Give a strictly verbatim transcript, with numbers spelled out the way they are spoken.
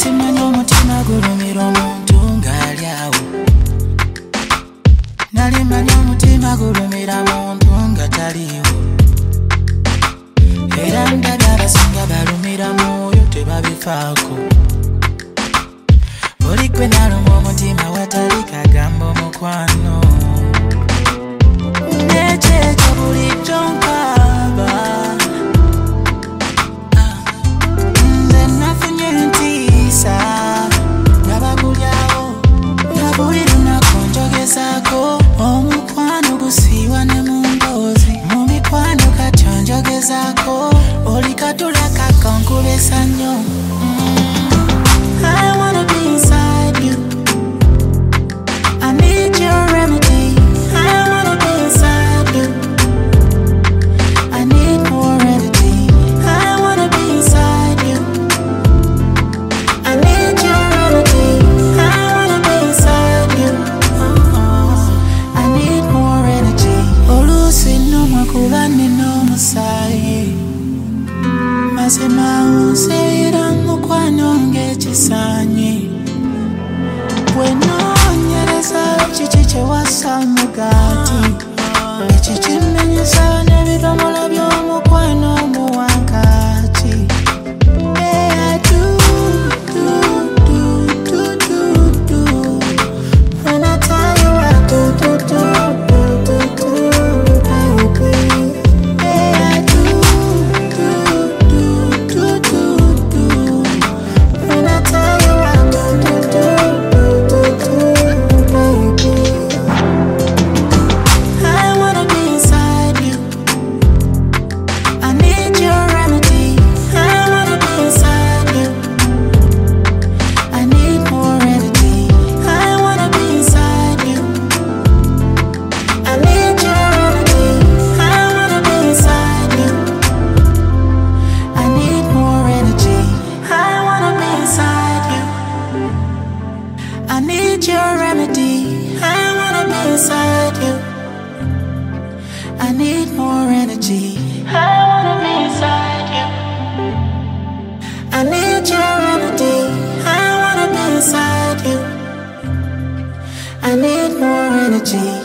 Simanya omutima gulumira omuntu ng'ali awo. Nali manya omutima gulumira muntu nga taliiwo. Era ndabye abasinga balumira mwoyo tebabifaako. Buli gwe naluma omutima watali kagambo mukwano. Nekyekyo bulijjo nkaaba. Nze nafunye entiisa ndaba gulyawo nga buli lunaku njogezaako. Omukwano gusiiwa ne mu mboozi, mu mikwano kati onjogezaako. Oli katula kakonkubesa nnyo. I wanna be inside you. I need your remedy. I wanna be inside you. I need more energy. I wanna be inside you. I need your remedy. I wanna be inside you. Oh, I need more energy. Oluusi nnumwa kuba nnina omusaayi. Mazima onseera mukwano ng'ekisaanyi. Bwe noonyereza kiki kye wassa mugaati, ekikimenyesa n'ebidomola by'omukwano mu wankaaki. Yeah, I do, do, do, do, do, do. When I tell you I do, do, do, do, do, do, baby. Yeah, I do, do, do, do, do, do. When I tell you I do, do, do, do, do, baby. I wanna be inside you. I need your remedy. I wanna be inside you. I need more energy. I wanna be inside you. I need your remedy. I wanna be inside you. I need more energy. I wanna be inside you. I need your remedy. I wanna be inside you. I need more energy. I wanna be inside you. I need your remedy. I wanna be inside you. I need more energy.